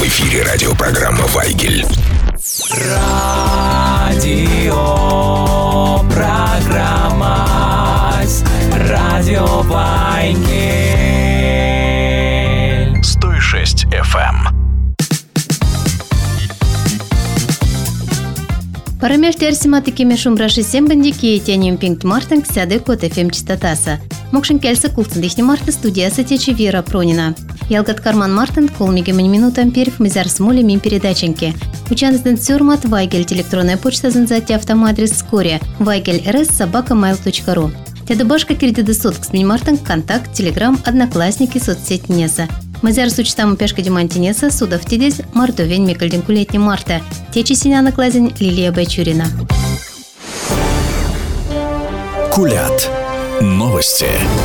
эфире радиопрограмма «Вайгель». Радиопрограмма «Радио Вайгель». 106 FM. Парамештер симатыки шумраши сембандики тянем пинкт мартинг сяды кот FM частотаса. Мокшин кельса кулцындышни марта студияса течи Вера Пронина. Ялгат карман мартин колмиге минутам перев мизар смоли мим передаченьки. Учанызден сюрмат Вайгель электронная почта занзати автомадрес вскоре vaigel@mail.ru. Тядабашка кирдиды соткс мартин контакт, телеграм, одноклассники, соцсеть неса. Мазяр сучтаму пешка демантинеса судов тидез мартовень мекальдинкулетни марта. Течи синяна клазень Лилия Бачурина. Кулят. Новости.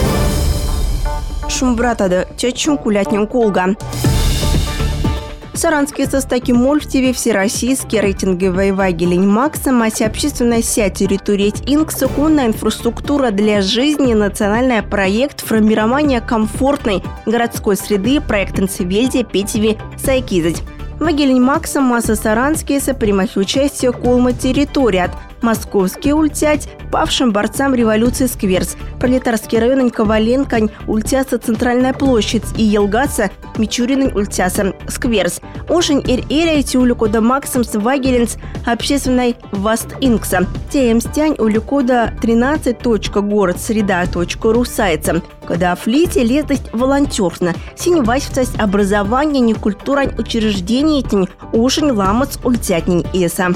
Шумбратада чачун кулятнин колга. Саранские состаки Мольфтиве всероссийские рейтинговые Вайгелень Макса, общественная сеть территории Инкс, законная инфраструктура для жизни, национальный проект формирования комфортной городской среды, проект Инцевельде, Петеве, Сайкизать. Вайгелень Макса, масса Саранские, сопримахи участия колма территорият. Московский ультять павшим борцам революции скверс. Пролетарский район Коваленко ультяса Центральная площадь и Елгаса Мичурин ультяса скверс. Ошень эти улюкода Максом с Вайгеленс общественной Васт Инкса. Темстянь улюкода 13.городсреда.ру сайца. Когда флите лезть волонтерно. Синевасьвцась образование, не культура учреждений, ошень ламац ультятнень эса.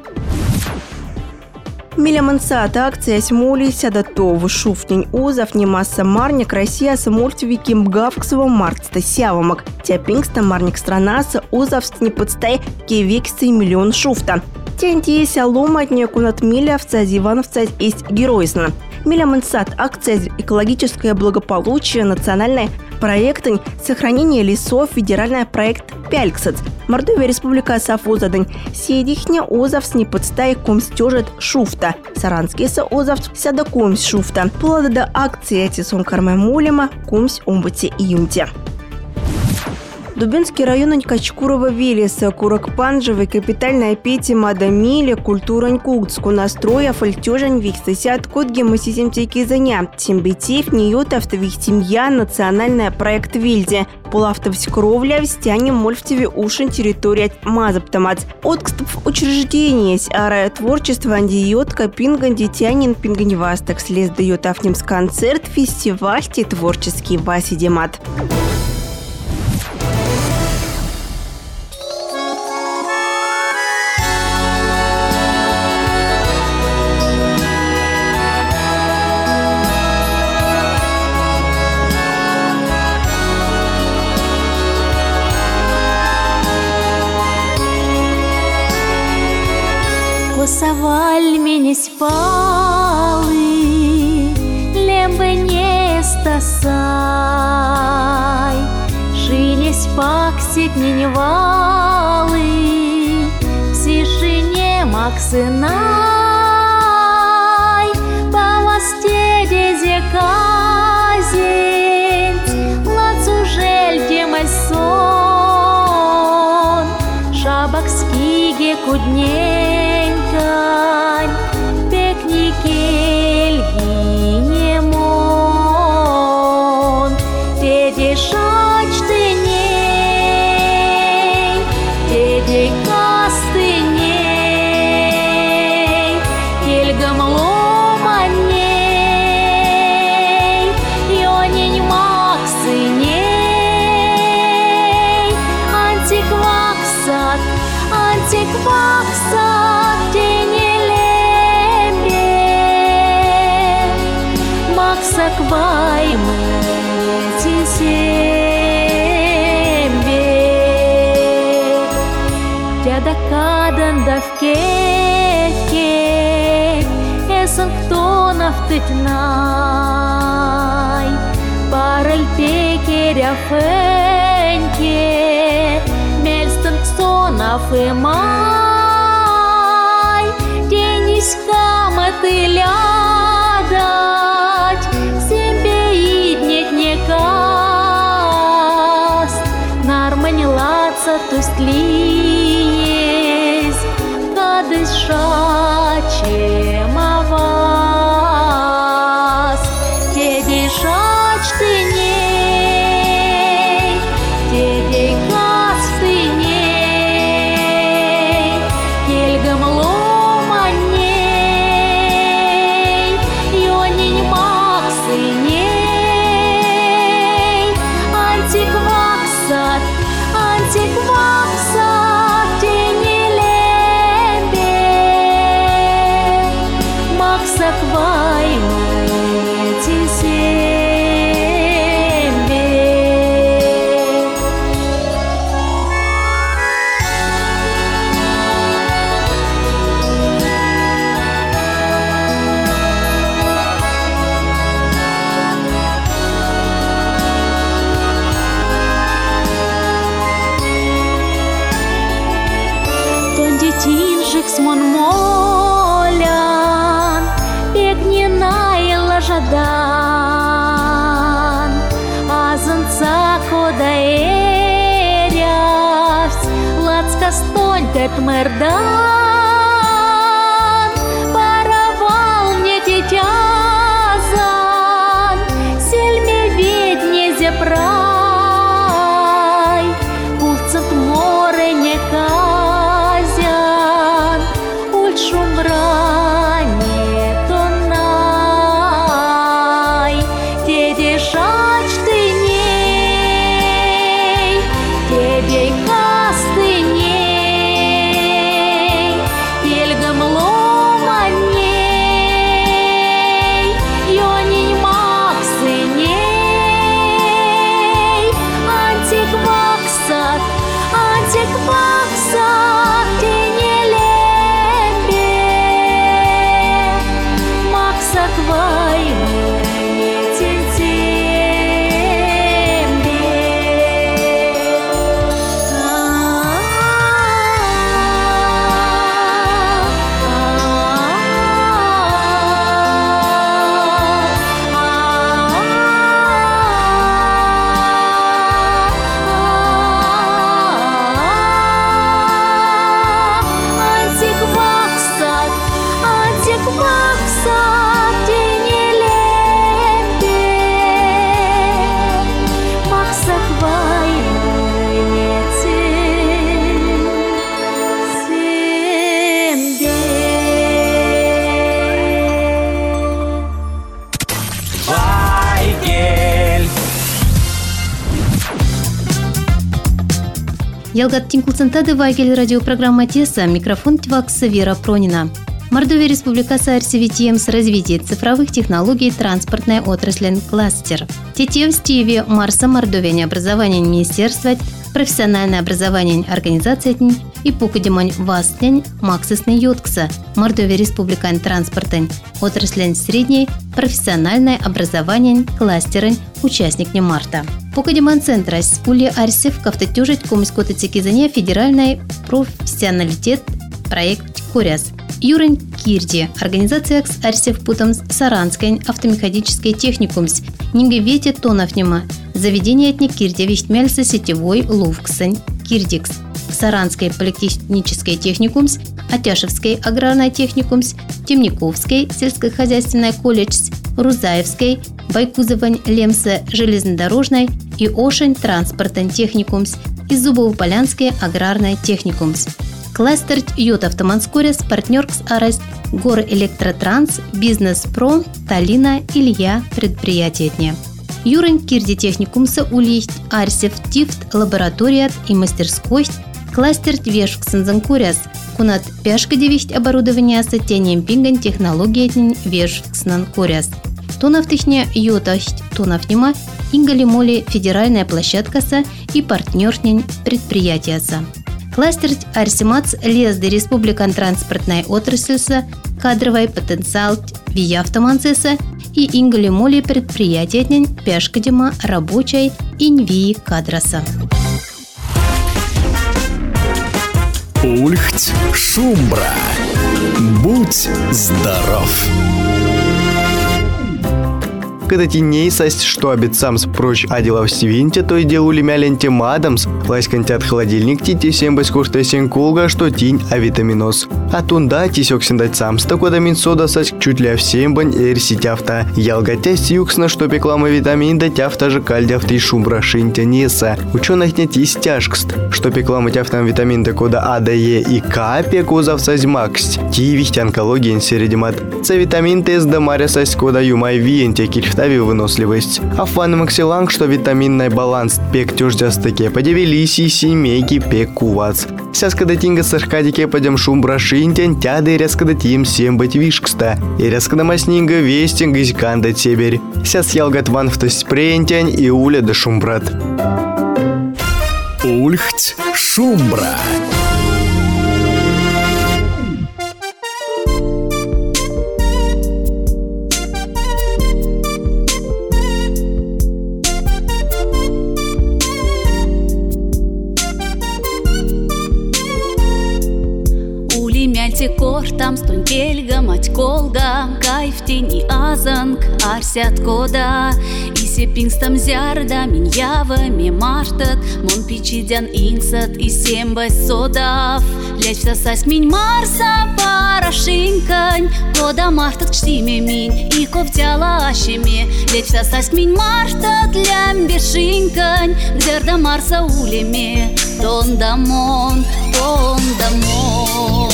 Милямансата акция смоли сядатов шуфтень озов немасса марник Россия самортвики мгавксова марта сявамак. Тяпингста марник странаса озовст не подстай кевексты миллион шуфта. Тянтеся ломатня кунат милявца зивановца есть геройсно. Милямансат акция экологическое благополучие, национальный проект сохранение лесов, федеральный проект Пяльксац. Мордовия республика Сафозадань. Седихня озовс не подстай комстежет шуфта. Саранский со озовс сяда комс шуфта. Плода до акции эти сон кармай молема комс омбате июнте. Дубинский район Качкурова Велеса, Куракпанжевый, капитальная пети Мадамиле, культурань Кугцку, настроя, фальтежань, вихсасят, кодги, масиземтеки заня, Тимбетев, Ниотов, Твихтимья, национальный проект Вильде, Пулавтовсь кровля, Встянем, Мольфтеве, Ушин, территория Мазаптамац. Откств учреждения, ара творчество, андиотка, пинган, детянин, пинганевасток, слез дает автнимс концерт, фестиваль, творческий Васидемат. Косоваль меня спалы, лембы не стасай, шине спаксит не валы, сишине максынай, по мосте дезе казень, лацужель демаль сон, шабак скиге кудней. Пекникель гинемон, теде шач ты ней, теде кас ты ней, ельгам лома ней, йонень максы ней, антикваксат, антикваксат. Саквай мы тисембе, тяда кадан давкеке, эсан ктонов тытнай, параль пекеряфенке, мельстан ксонов и май, дениська мотыля. Макса тустлиес, кадыс шачем авас, теди шач ты ней, теди кас ты ней, кельгам лома ней, йонинь Максы ней, антикваксат, тени лембе, Макса кваймете сембе. Детинжик смон молян, пегненай лажадан, азынца кодаэряс, лацка стонь тетмердан, паравал мне тетязан, сельме ведне зепрай, пулцет море не шумране тонай, теди шач ты ней, теди кас ты ней, пельгам лома ней, йонинь Максы ней, антикваксат, тени Ялгат Тинкулцентады Вайгель радиопрограмма Теса, микрофон Твакса Вера Пронина. Мордовия Республикасы Арсевитиемс развитие цифровых технологий транспортной отрасли кластер. Тетев Стиви Марса Мордовия образование Министерства, профессиональное образование организации и покудимань Вастень Максисный Йоткса, Мордовия Республикан транспортен, отрасль средней, профессиональное образование кластерен, участник не марта. Покудиман центра Ули Арсев кавтатюжить комискотацикизания федеральный профессионалитет проект Куряс. Юрень Кирди, организация Арсев Путом Саранской автомеханической техникумс, Нингевете Тоновнема, заведение этник Кирди Виштмельса сетевой Лувксень, Кирдикс, Саранской политехнической техникумс, Атяшевской аграрной техникумс, Темниковской сельскохозяйственной колледж, Рузаевской, Байкузовань Лемса железнодорожной и Ошень транспортен техникумс и Зубово-Полянской аграрной техникумс. Кластер Йот Автоманскорес, партнеркс Арест, Гор Электротранс, Бизнес Про, Талина, Илья, предприятие. Юрень Кирди техникумса улисть Арсев Тифт, лабораторият и мастерской, кластер Вешвксензанкуряс, кунат пяшкадевисть оборудование с тением пинган технологии Вешвкснанкуряс. Тонафтыхня Йотасть Тонафнима, Ингалимоли федеральная площадка и партнернень предприятия. Кластер Арсимац Лезды Республикан транспортной отрасль кадровый потенциал Вия автоманцеса и Ингалимоли предприятия Пяшкадема рабочей Инвии кадраса. Ульхть Шумбра. Будь здоров! Когда теней састь, что обедсам спроч адилов свинте, то и делу лемяленте мадамс, ласканте от холодильник тите семь баскурта сенкулга, что тень авитаминоз. А тунда тисек сендать самста, кода минсода састь чуть ли всем бань эрси тяфта. Ялгатя сюксна, что пеклама витамин да тяфта же кальдяфта и шумбра шинтя неса. Ученых нет есть тяжкст, что пеклама тяфтам витамин да кода А, Д, Е и К пекузав сазьмаксть. Ти вихтя онкология инсередимат. Це витамин Т да маря састь кода юмай виенте кильфтави выносливость. А фан максиланг, что витаминный баланс пек тюждястыке подивились и семейки пек кувац. Сяс когда тинга саркадике подем шумбра шинтен тяды резко да тим всем быть вишкста. И резко да маснинга вестинг из канда теберь. Сяс ялгат ван в тость прентень и уля да шумбрат. Ульхть шумбра. Кортам стон кельга матьколга, кайф тени азанг, арсят кода. Исе пингстам зярда, миньява ми мартат, мон пичидян инсат и сембась содав. Лечь сосась минь марса парашинкань, кода мартат кштиме минь, и ковтяла ашеме. Лечь сосась минь мартат лямбешинкань, зярда марса улеме, тон дамон, тон дамон.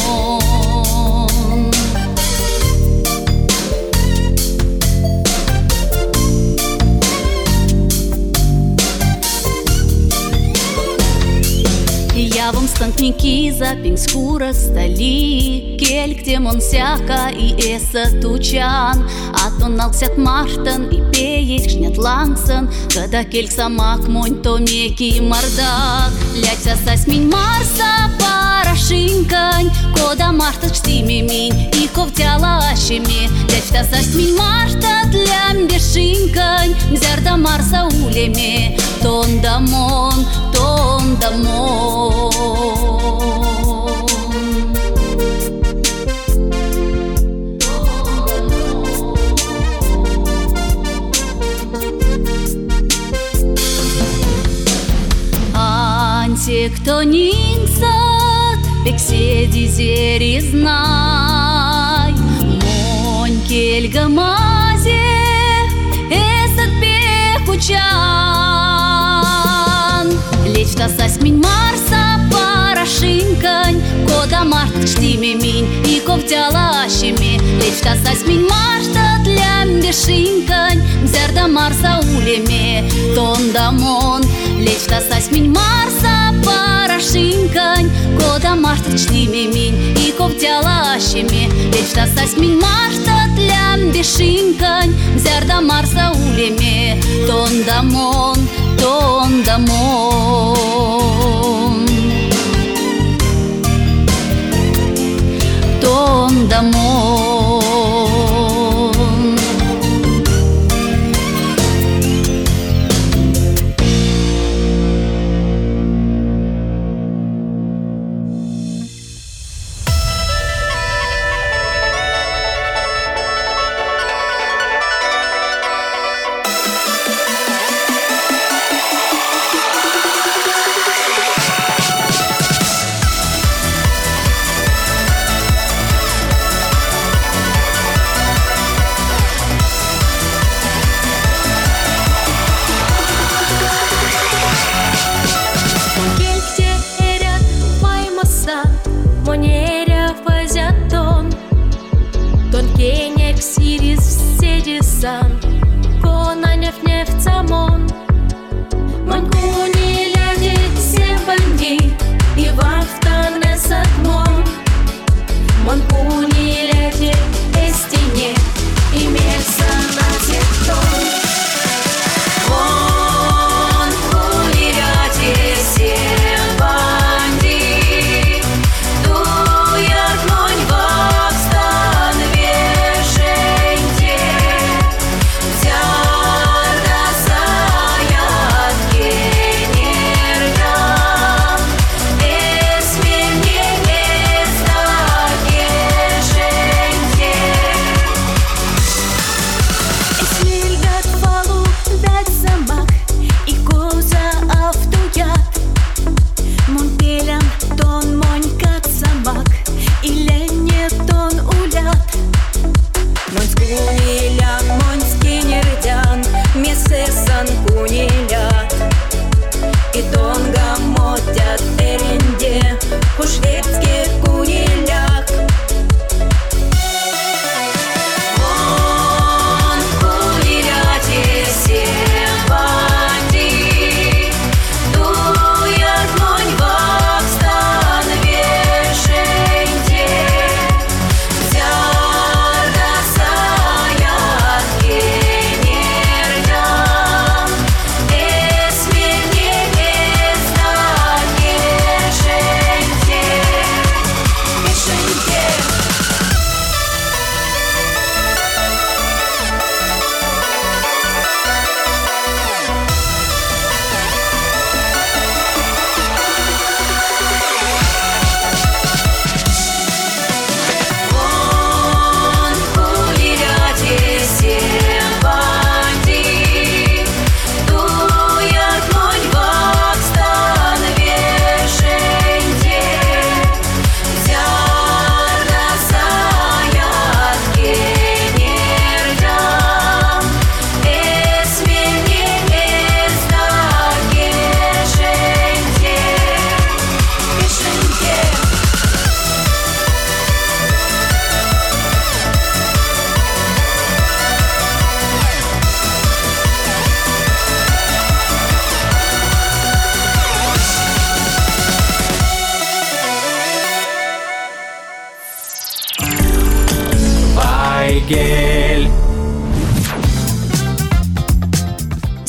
Я вам станкники за пингскура стали, кельк демон сяка и эса тучан, а то налксят мартан и пеет шнят лангсан, когда кельк самак монь то меки мордак. Лять сосась минь марса парашинкань, кода мартат штиме минь и ковтяла ашеме. Лять сосась минь мартат лямбешинкань, зярда марса улеме, тон дамон, тон дамон. Кто нинсат, пекседи зери знай, монь кельга мазе, эсат пекучан. Лечь тасась минь марса парашинкань, кода март штиме минь и ковтяла ашеме. Лечь тасась минь марта лямбешинкань, зярда марса улеме, тон дамон. Лечь тасась минь марса парашинкань, кода марта штиме минь и ковтяла ашеме. Лечь тасась минь марта лямбешинкань, зярда марса улеме, тон дамон, тон дамон. Тон дамон.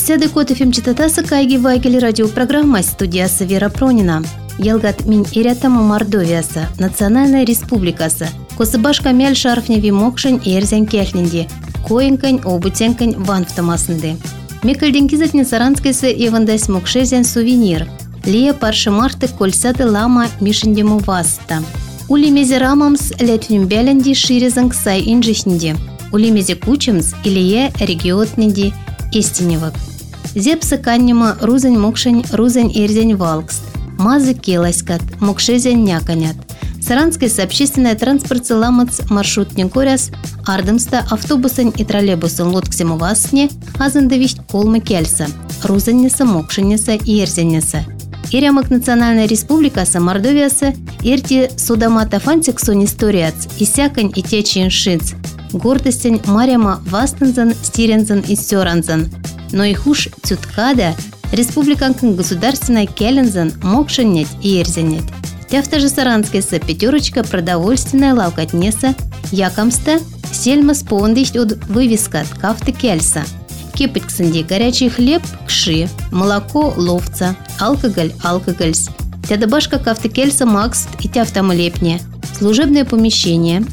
Сяды Кот ФМ читатасы кайги вайгели радиопрограмма студиясы Вера Пронина. Ялгат мин ирятаму Мордовиясы, Национальная республикасы. Косыбашка мәл шарфневи мокшын эрзен кәлнинди. Коинкань, обутенкань ванфтамасынды. Мекілден кизетне саранскайсы евандась мокшезен сувенир. Лия паршы марты кольсады лама мишіндему васта. Улимезе рамамс летвим бәлінді ширезін ксай инжишнді. Улимезе кучымс илие региотненді истиневак. Зепсы каннема рузень мокшень рузень эрзень валкст. Мазы келаськат, мокшезен няканят. Саранскайсы общественная транспортсы ламац маршрутнен коряс, ардымста автобусын и троллейбусын лотксему васне, азындавищ колмы кельса, рузеннеса, мокшеннеса и эрзеннеса. Ирямык Национальная республикасы Мордовиясы эрти судамата фантик сон историац, исякань и течин шиц. Гордостень маряма вастензан, стирензан и сёранзан. Но и хуш тюткада республиканкин государственная келензан мокшеннять и эрзеннять. Тяфта же саранскайсы пятерочка продовольственная лавкатнеса, якамста сельма спондысть от вывеска кафты кельса. Кипать ксанди горячий хлеб кши, молоко ловца, алкогольс. Тядабашка кафты кельса макст и тяфтама лепне. Служебное помещение,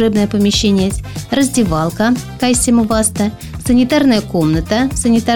раздевалка, кайсему васта, санитарная комната,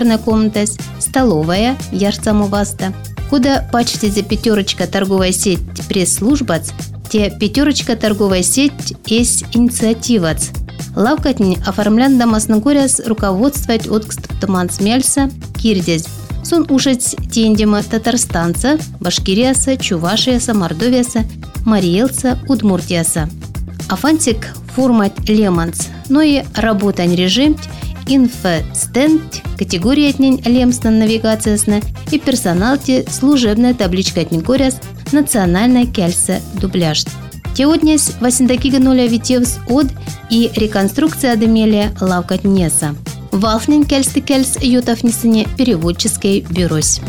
столовая, ярцаму васта. Куда пачте за пятерочка торговая сеть пресс-службац, те пятерочка торговая сеть есть инициативац. Лавкатни оформлян домасны горяс руководствовать от Ктамансмельса, Кирдез. Сон ушать тендема татарстанца, башкирияса, чувашияса, мордовияса, мариелса, удмуртияса. Афантик формат леманц, но и работань режим, инфостенд, категория тнень лемсна навигациясна и персоналти служебная табличка тнегоряс национальная кельса дубляж. Теоднес васиндакига нуля витевс от и реконструкция адемелия лавкатнеса. Валфнин кельсты кельс ютафнисыне переводческой бюрось.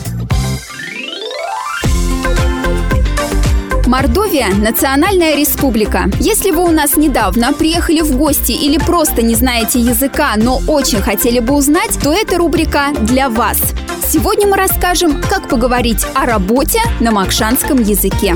Мордовия – национальная республика. Если вы у нас недавно приехали в гости или просто не знаете языка, но очень хотели бы узнать, то эта рубрика для вас. Сегодня мы расскажем, как поговорить о работе на макшанском языке.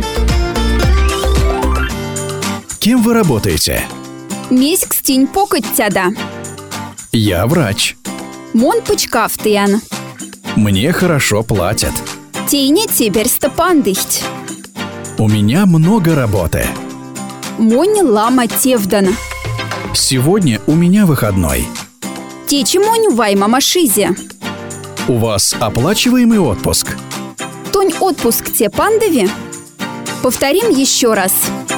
Кем вы работаете? Месяк стень покать тяда. Я врач. Мон пычкафтыян. Мне хорошо платят. Тейне теперь стопандыхть. У меня много работы. Монь лама тевдан. Сегодня у меня выходной. Течи монь вайма машизе. У вас оплачиваемый отпуск? Тонь отпуск те пандови? Повторим еще раз.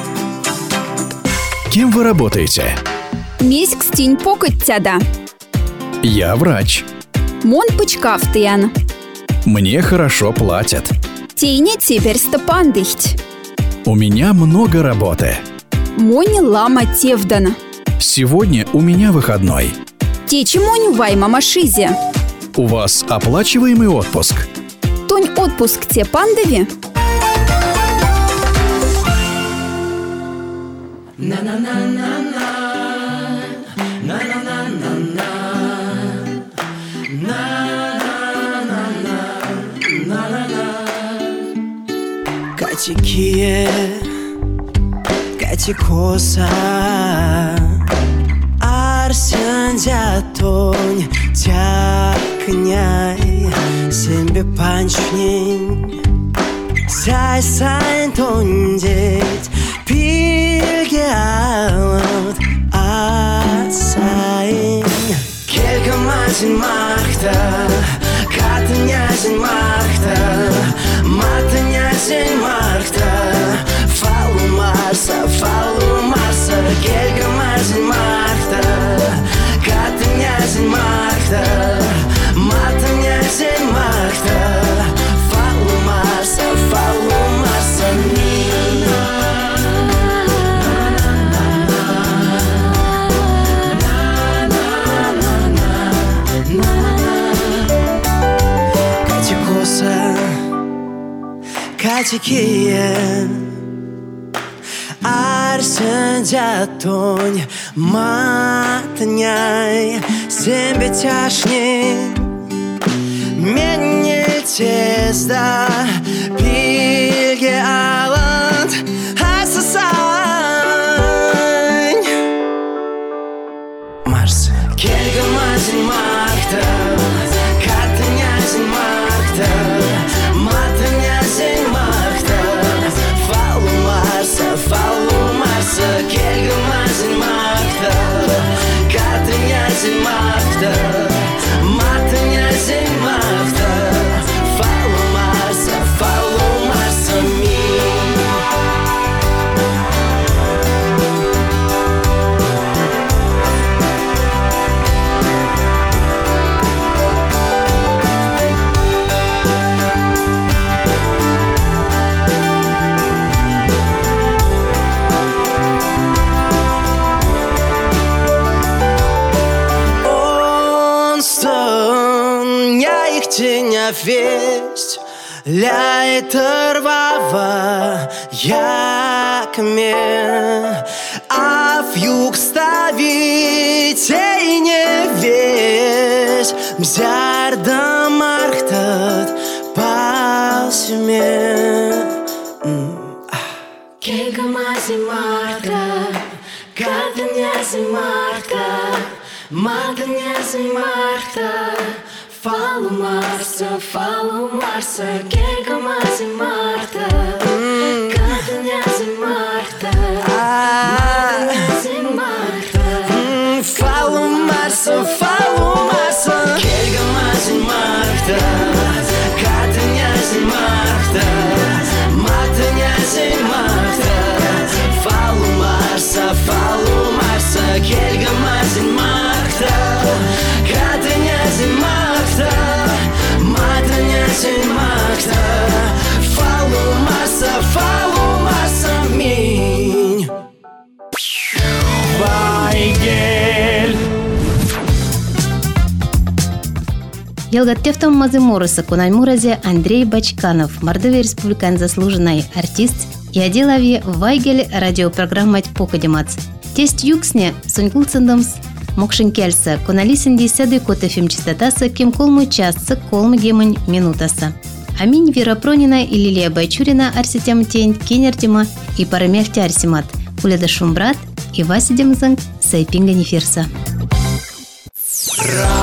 Кем вы работаете? Месяк стень покать тяда. Я врач. Мон пычкафтыян. Мне хорошо платят. Тейне теперь стопандыхть. У меня много работы. Монь лама тевдан. Сегодня у меня выходной. Течи монь вайма машизе. У вас оплачиваемый отпуск? Тонь отпуск те пандови? Катикие, катикоса, арсен дятонь, тякняй, сембе панчнень, сай сайн тондеть, пильге алот, асайн. Келька мазин махта, катынязин махта, матынязин махта, фалу марса, келька мазин махта, катынязин махта, матынязин махта, фалу марса, нина. Катикие, арсен дятонь, матняй, сембе тяшни, менне тезда Билге аланд асасан Марс келгімазин мақта Картынязин мақта Матынязин мақта Фалу Марса келгімазин мақта Картынязин мақта Матынязин мақта Фалу Марса ми Теня весть ляйтырвава якме а в юг ставить и не весть мзярда мархтат пасме Келгамази марта Катанязи марта Матанязи марта Фалу Марса, келгамази марта Катанязи марта Матанязи марта Фалу Марса келгамази марта Катанязи марта Матанязи марта Фалу Марса келгамази марта Катанязи марта Матанязи марта Фалу Марса минь Вайгель Елгаттевтом мазыморысы Кунаймуразе Андрей Бачканов, Мордовия республикан заслуженный артист и отделави Вайгель радиопрограммать покадемац. Тесть юксне сонькулцындымс Мокшинкельса, Куналисинди Сады Кот ФМ частотаса, кем колму часцы, колму гемонь минутаса. Аминь Вера Пронина и Лилия Байчурина арситям тень, кенертима и парамельти арсимат. Куледа Шумбрат и Васидем Занг Сайпинга Нефирса.